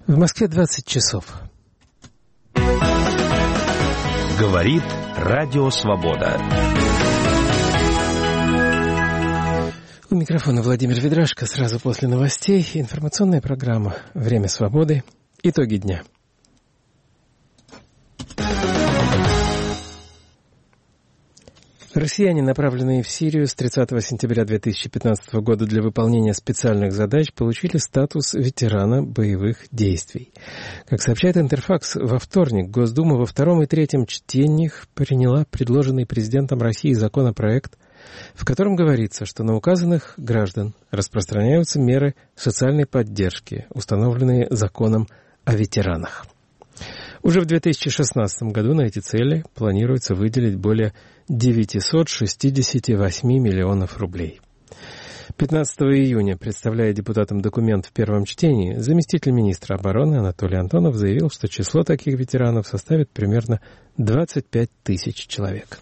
В Москве 20 часов. Говорит Радио Свобода. У микрофона Владимир Ведрашко. Сразу после новостей информационная программа «Время свободы». Итоги дня. Россияне, направленные в Сирию с 30 сентября 2015 года для выполнения специальных задач, получили статус ветерана боевых действий. Как сообщает Интерфакс, во вторник Госдума во втором и третьем чтениях приняла предложенный президентом России законопроект, в котором говорится, что на указанных граждан распространяются меры социальной поддержки, установленные законом о ветеранах. Уже в 2016 году на эти цели планируется выделить более 968 миллионов рублей. 15 июня, представляя депутатам документ в первом чтении, заместитель министра обороны Анатолий Антонов заявил, что число таких ветеранов составит примерно 25 тысяч человек.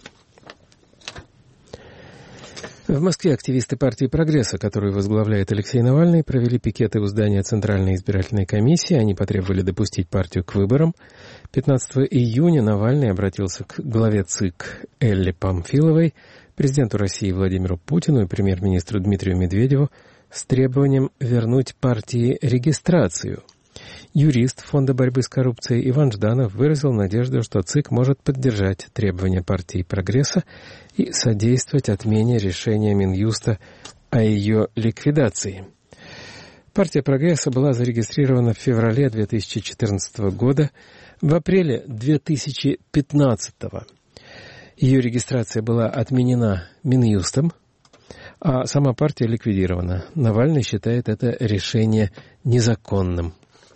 В Москве активисты партии «Прогресса», которую возглавляет Алексей Навальный, провели пикеты у здания Центральной избирательной комиссии. Они потребовали допустить партию к выборам. 15 июня Навальный обратился к главе ЦИК Элле Памфиловой, президенту России Владимиру Путину и премьер-министру Дмитрию Медведеву с требованием вернуть партии регистрацию. Юрист Фонда борьбы с коррупцией Иван Жданов выразил надежду, что ЦИК может поддержать требования партии «Прогресса» и содействовать отмене решения Минюста о ее ликвидации. Партия «Прогресса» была зарегистрирована в феврале 2014 года. В апреле 2015 ее регистрация была отменена Минюстом, а сама партия ликвидирована. Навальный считает это решение незаконным.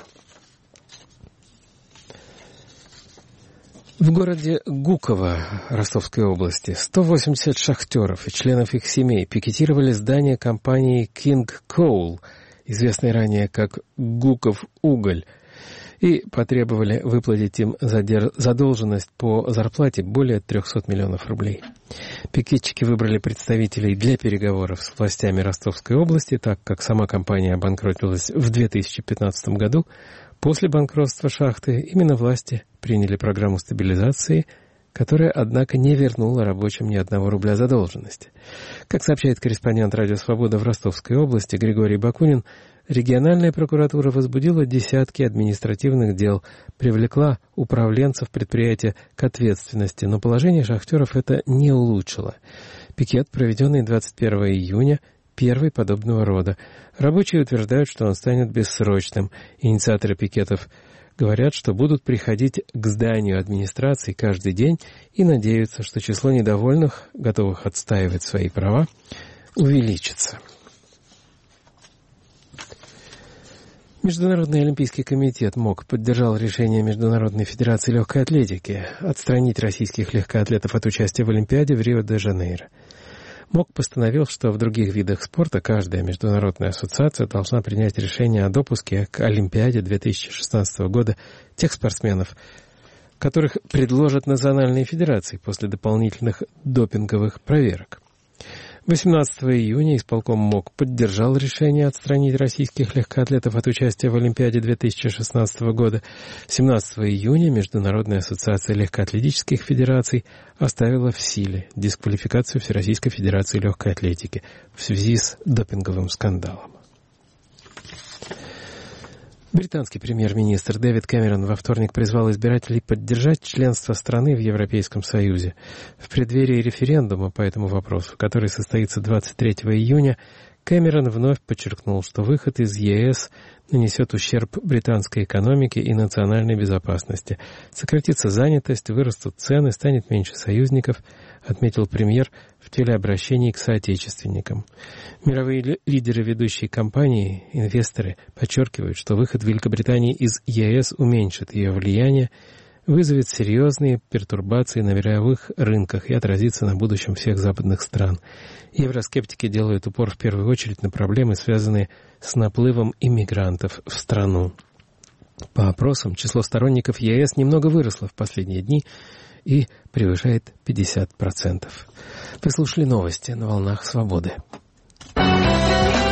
В городе Гуково Ростовской области 180 шахтеров и членов их семей пикетировали здание компании King Coal, известной ранее как Гуков Уголь, и потребовали выплатить им задолженность по зарплате более 300 миллионов рублей. Пикетчики выбрали представителей для переговоров с властями Ростовской области, так как сама компания обанкротилась в 2015 году. После банкротства шахты именно власти приняли программу стабилизации, которая, однако, не вернула рабочим ни одного рубля задолженности. Как сообщает корреспондент «Радио Свобода» в Ростовской области Григорий Бакунин, региональная прокуратура возбудила десятки административных дел, привлекла управленцев предприятия к ответственности, но положение шахтеров это не улучшило. Пикет, проведенный 21 июня, первый подобного рода. Рабочие утверждают, что он станет бессрочным. Инициаторы пикетов говорят, что будут приходить к зданию администрации каждый день и надеются, что число недовольных, готовых отстаивать свои права, увеличится. Международный олимпийский комитет МОК поддержал решение Международной федерации легкой атлетики отстранить российских легкоатлетов от участия в Олимпиаде в Рио-де-Жанейро. МОК постановил, что в других видах спорта каждая международная ассоциация должна принять решение о допуске к Олимпиаде 2016 года тех спортсменов, которых предложат национальные федерации после дополнительных допинговых проверок. 18 июня исполком МОК поддержал решение отстранить российских легкоатлетов от участия в Олимпиаде 2016 года. 17 июня Международная ассоциация легкоатлетических федераций оставила в силе дисквалификацию Всероссийской федерации легкой атлетики в связи с допинговым скандалом. Британский премьер-министр Дэвид Кэмерон во вторник призвал избирателей поддержать членство страны в Европейском Союзе. В преддверии референдума по этому вопросу, который состоится 23 июня, Кэмерон вновь подчеркнул, что выход из ЕС нанесет ущерб британской экономике и национальной безопасности. Сократится занятость, вырастут цены, станет меньше союзников, отметил премьер в телеобращении к соотечественникам. Мировые лидеры ведущей компании, инвесторы, подчеркивают, что выход Великобритании из ЕС уменьшит ее влияние, вызовет серьезные пертурбации на мировых рынках и отразится на будущем всех западных стран. Евроскептики делают упор в первую очередь на проблемы, связанные с наплывом иммигрантов в страну. По опросам, число сторонников ЕС немного выросло в последние дни и превышает 50%. Вы слушали новости на волнах Свободы.